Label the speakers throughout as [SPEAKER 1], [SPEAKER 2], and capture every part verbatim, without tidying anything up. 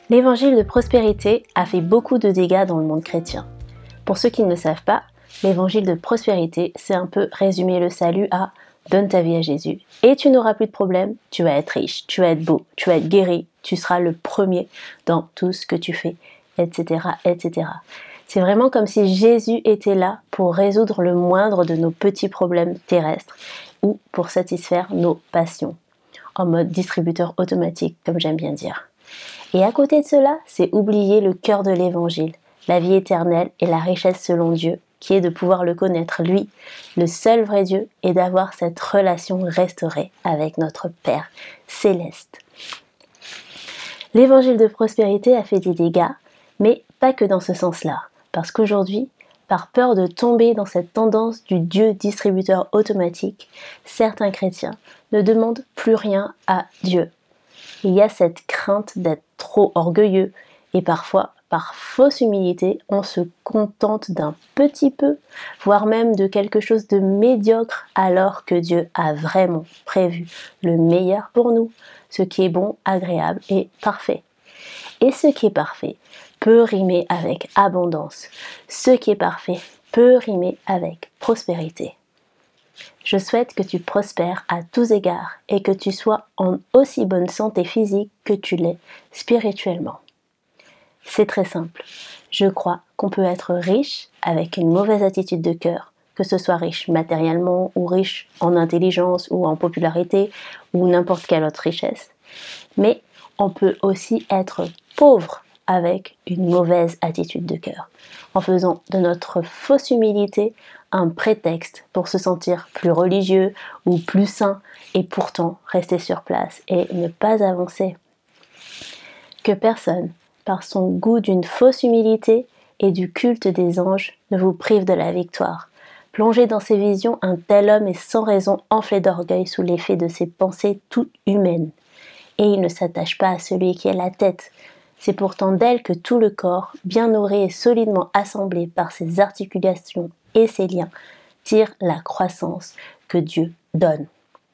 [SPEAKER 1] L'évangile de prospérité a fait beaucoup de dégâts dans le monde chrétien. Pour ceux qui ne le savent pas, l'évangile de prospérité, c'est un peu résumer le salut à « donne ta vie à Jésus et tu n'auras plus de problème, tu vas être riche, tu vas être beau, tu vas être guéri, tu seras le premier dans tout ce que tu fais, et cetera et cetera » C'est vraiment comme si Jésus était là pour résoudre le moindre de nos petits problèmes terrestres ou pour satisfaire nos passions, en mode distributeur automatique, comme j'aime bien dire. Et à côté de cela, c'est oublier le cœur de l'évangile, la vie éternelle et la richesse selon Dieu, qui est de pouvoir le connaître, lui, le seul vrai Dieu, et d'avoir cette relation restaurée avec notre Père céleste. L'évangile de prospérité a fait des dégâts, mais pas que dans ce sens-là, parce qu'aujourd'hui, par peur de tomber dans cette tendance du Dieu distributeur automatique, certains chrétiens ne demandent plus rien à Dieu. Il y a cette crainte d'être trop orgueilleux et parfois, par fausse humilité, on se contente d'un petit peu, voire même de quelque chose de médiocre, alors que Dieu a vraiment prévu le meilleur pour nous, ce qui est bon, agréable et parfait. Et ce qui est parfait peut rimer avec abondance. Ce qui est parfait peut rimer avec prospérité. Je souhaite que tu prospères à tous égards et que tu sois en aussi bonne santé physique que tu l'es spirituellement. C'est très simple. Je crois qu'on peut être riche avec une mauvaise attitude de cœur, que ce soit riche matériellement ou riche en intelligence ou en popularité ou n'importe quelle autre richesse. Mais on peut aussi être pauvre avec une mauvaise attitude de cœur, en faisant de notre fausse humilité un prétexte pour se sentir plus religieux ou plus saint et pourtant rester sur place et ne pas avancer. Que personne, par son goût d'une fausse humilité et du culte des anges, ne vous prive de la victoire. Plongé dans ses visions, un tel homme est sans raison enflé d'orgueil sous l'effet de ses pensées toutes humaines. Et il ne s'attache pas à celui qui est la tête. C'est pourtant d'elle que tout le corps, bien nourri et solidement assemblé par ses articulations et ses liens, tire la croissance que Dieu donne.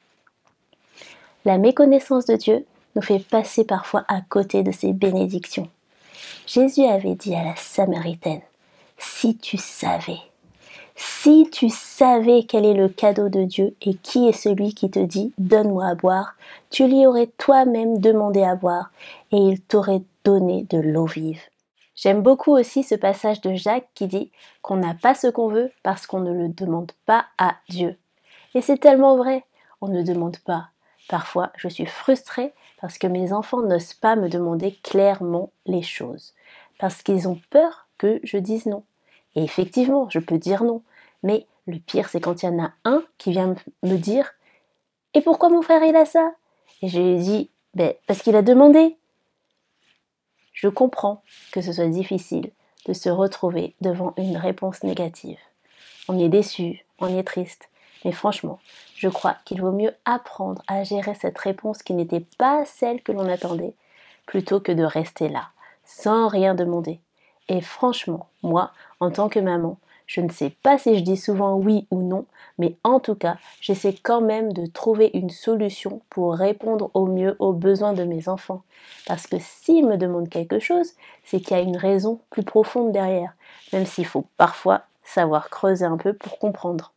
[SPEAKER 1] La méconnaissance de Dieu nous fait passer parfois à côté de ses bénédictions. Jésus avait dit à la Samaritaine, « Si tu savais, si tu savais quel est le cadeau de Dieu et qui est celui qui te dit « Donne-moi à boire », tu lui aurais toi-même demandé à boire et il t'aurait donné de l'eau vive. » J'aime beaucoup aussi ce passage de Jacques qui dit qu'on n'a pas ce qu'on veut parce qu'on ne le demande pas à Dieu. Et c'est tellement vrai, on ne demande pas. Parfois, je suis frustrée parce que mes enfants n'osent pas me demander clairement les choses, parce qu'ils ont peur que je dise non. Et effectivement, je peux dire non, mais le pire, c'est quand il y en a un qui vient me dire « Et pourquoi mon frère il a ça ?» Et je lui dis ben, « Parce qu'il a demandé !» Je comprends que ce soit difficile de se retrouver devant une réponse négative. On y est déçu, on y est triste, mais franchement, je crois qu'il vaut mieux apprendre à gérer cette réponse qui n'était pas celle que l'on attendait, plutôt que de rester là, sans rien demander. Et franchement, moi, en tant que maman, je ne sais pas si je dis souvent oui ou non, mais en tout cas, j'essaie quand même de trouver une solution pour répondre au mieux aux besoins de mes enfants. Parce que s'ils me demandent quelque chose, c'est qu'il y a une raison plus profonde derrière, même s'il faut parfois savoir creuser un peu pour comprendre.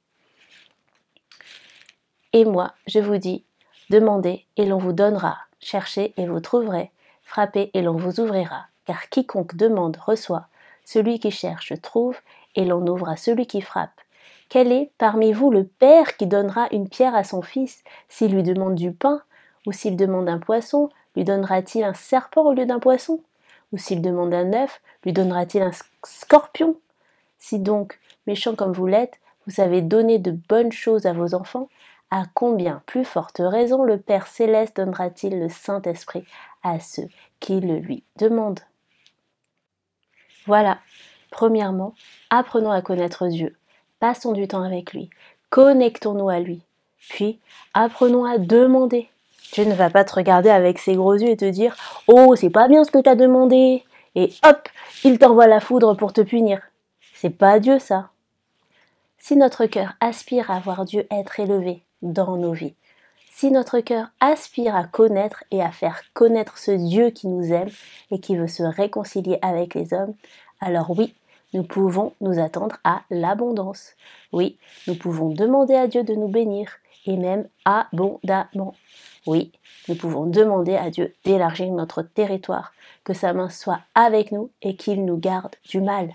[SPEAKER 1] Et moi, je vous dis, demandez et l'on vous donnera, cherchez et vous trouverez, frappez et l'on vous ouvrira, car quiconque demande reçoit, celui qui cherche trouve, et l'on ouvre à celui qui frappe. Quel est parmi vous le père qui donnera une pierre à son fils s'il lui demande du pain, ou s'il demande un poisson, lui donnera-t-il un serpent au lieu d'un poisson? Ou s'il demande un œuf, lui donnera-t-il un scorpion? Si donc, méchant comme vous l'êtes, vous savez donner de bonnes choses à vos enfants, à combien plus forte raison le Père Céleste donnera-t-il le Saint-Esprit à ceux qui le lui demandent? Voilà, premièrement, apprenons à connaître Dieu, passons du temps avec lui, connectons-nous à lui, puis apprenons à demander. Dieu ne va pas te regarder avec ses gros yeux et te dire « Oh, c'est pas bien ce que tu as demandé !» et hop, il t'envoie la foudre pour te punir. C'est pas Dieu ça. Si notre cœur aspire à voir Dieu être élevé dans nos vies, Si notre cœur aspire à connaître et à faire connaître ce Dieu qui nous aime et qui veut se réconcilier avec les hommes, alors oui, nous pouvons nous attendre à l'abondance. Oui, nous pouvons demander à Dieu de nous bénir, et même abondamment. Oui, nous pouvons demander à Dieu d'élargir notre territoire, que sa main soit avec nous et qu'il nous garde du mal.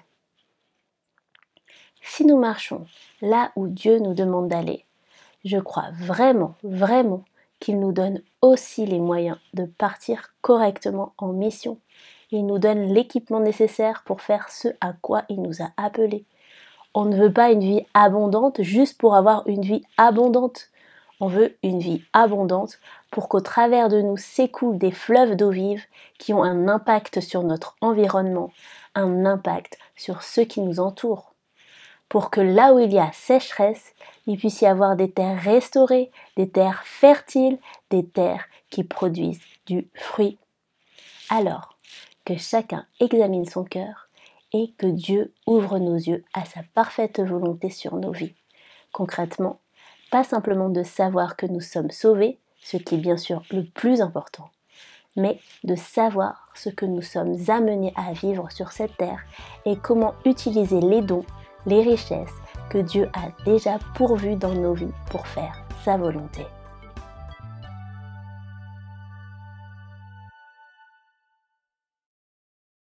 [SPEAKER 1] Si nous marchons là où Dieu nous demande d'aller, je crois vraiment, vraiment qu'il nous donne aussi les moyens de partir correctement en mission. Il nous donne l'équipement nécessaire pour faire ce à quoi il nous a appelés. On ne veut pas une vie abondante juste pour avoir une vie abondante. On veut une vie abondante pour qu'au travers de nous s'écoulent des fleuves d'eau vive qui ont un impact sur notre environnement, un impact sur ceux qui nous entourent. Pour que là où il y a sécheresse, il puisse y avoir des terres restaurées, des terres fertiles, des terres qui produisent du fruit. Alors, que chacun examine son cœur et que Dieu ouvre nos yeux à sa parfaite volonté sur nos vies. Concrètement, pas simplement de savoir que nous sommes sauvés, ce qui est bien sûr le plus important, mais de savoir ce que nous sommes amenés à vivre sur cette terre et comment utiliser les dons, les richesses que Dieu a déjà pourvus dans nos vies pour faire sa volonté.